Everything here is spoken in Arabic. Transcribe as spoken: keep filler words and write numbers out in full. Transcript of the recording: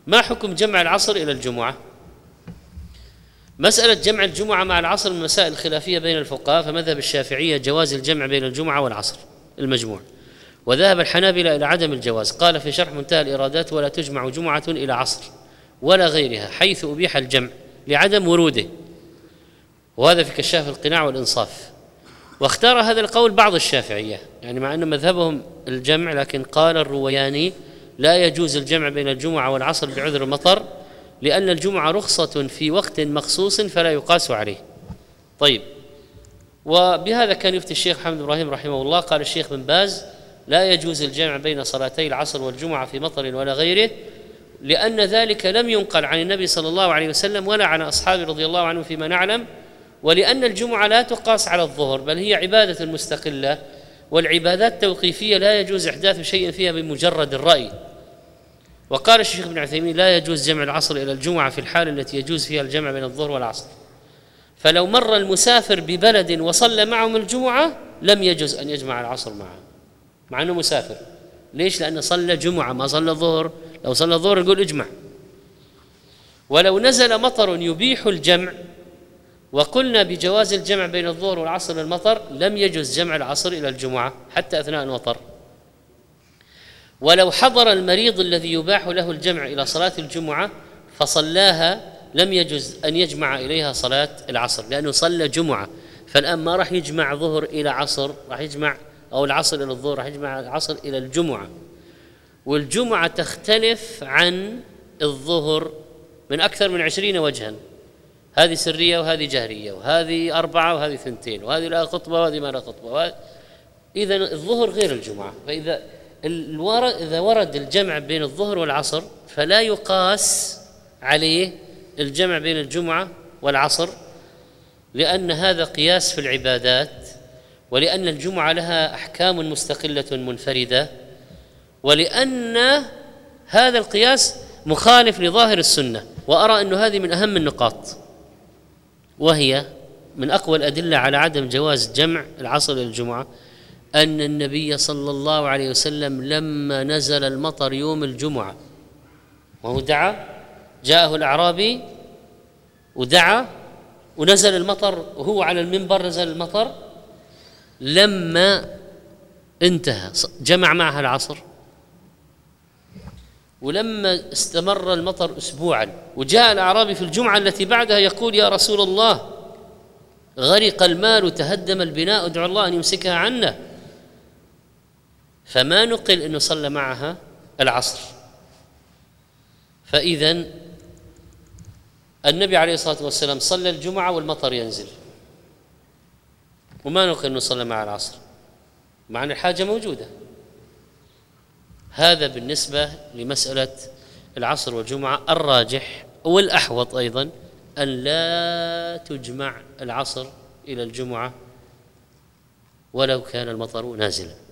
ما حكم جمع العصر إلى الجمعة؟ مسألة جمع الجمعة مع العصر من المسائل الخلافية بين الفقهاء، فمذهب الشافعية جواز الجمع بين الجمعة والعصر المجموع، وذهب الحنابلة إلى عدم الجواز. قال في شرح منتهى الإرادات: ولا تجمع جمعة إلى عصر ولا غيرها حيث أبيح الجمع لعدم وروده، وهذا في كشاف القناع والإنصاف. واختار هذا القول بعض الشافعية، يعني مع أن مذهبهم الجمع، لكن قال الروياني: لا يجوز الجمع بين الجمعة والعصر بعذر المطر، لأن الجمعة رخصة في وقت مخصوص فلا يقاس عليه. طيب، وبهذا كان يفتي الشيخ محمد إبراهيم رحمه الله. قال الشيخ بن باز: لا يجوز الجمع بين صلاتي العصر والجمعة في مطر ولا غيره، لأن ذلك لم ينقل عن النبي صلى الله عليه وسلم ولا عن أصحابه رضي الله عنهم فيما نعلم، ولأن الجمعة لا تقاس على الظهر، بل هي عبادة مستقلة، والعبادات التوقيفية لا يجوز إحداث شيء فيها بمجرد الرأي. وقال الشيخ ابن عثيمين: لا يجوز جمع العصر إلى الجمعة في الحال التي يجوز فيها الجمع بين الظهر والعصر، فلو مر المسافر ببلد وصلى معهم الجمعة لم يجوز أن يجمع العصر معه، مع أنه مسافر. ليش؟ لأنه صلى جمعة ما صلى الظهر. لو صلى الظهر يقول اجمع. ولو نزل مطر يبيح الجمع وقلنا بجواز الجمع بين الظهر والعصر المطر، لم يجوز جمع العصر إلى الجمعة حتى أثناء المطر. ولو حضر المريض الذي يباح له الجمع إلى صلاة الجمعة فصلاها، لم يجوز أن يجمع إليها صلاة العصر، لأنه صلى جمعة. فالآن ما راح يجمع ظهر إلى عصر، راح يجمع أو العصر إلى الظهر، راح يجمع العصر إلى الجمعة. والجمعة تختلف عن الظهر من أكثر من عشرين وجها، هذه سرية وهذه جهرية وهذه أربعة وهذه ثنتين وهذه لا خطبة وهذه ما لا خطبة. إذن الظهر غير الجمعة. فإذا إذا ورد الجمع بين الظهر والعصر فلا يقاس عليه الجمع بين الجمعة والعصر، لأن هذا قياس في العبادات، ولأن الجمعة لها أحكام مستقلة منفردة، ولأن هذا القياس مخالف لظاهر السنة. وأرى أن هذه من أهم النقاط، وهي من أقوى الأدلة على عدم جواز جمع العصر للجمعة، أن النبي صلى الله عليه وسلم لما نزل المطر يوم الجمعة وهو دعا، جاءه الأعرابي ودعا ونزل المطر وهو على المنبر، نزل المطر، لما انتهى جمع معها العصر. ولما استمر المطر أسبوعا وجاء الأعرابي في الجمعة التي بعدها يقول: يا رسول الله، غرق المال وتهدم البناء، ادعو الله أن يمسكها عنا. فما نقل أنه صلى معها العصر. فإذن النبي عليه الصلاة والسلام صلى الجمعة والمطر ينزل، وما نقل أنه صلى مع العصر، مع أن الحاجة موجودة. هذا بالنسبة لمسألة العصر والجمعة. الراجح والأحوط أيضا أن لا تجمع العصر إلى الجمعة ولو كان المطر نازلا.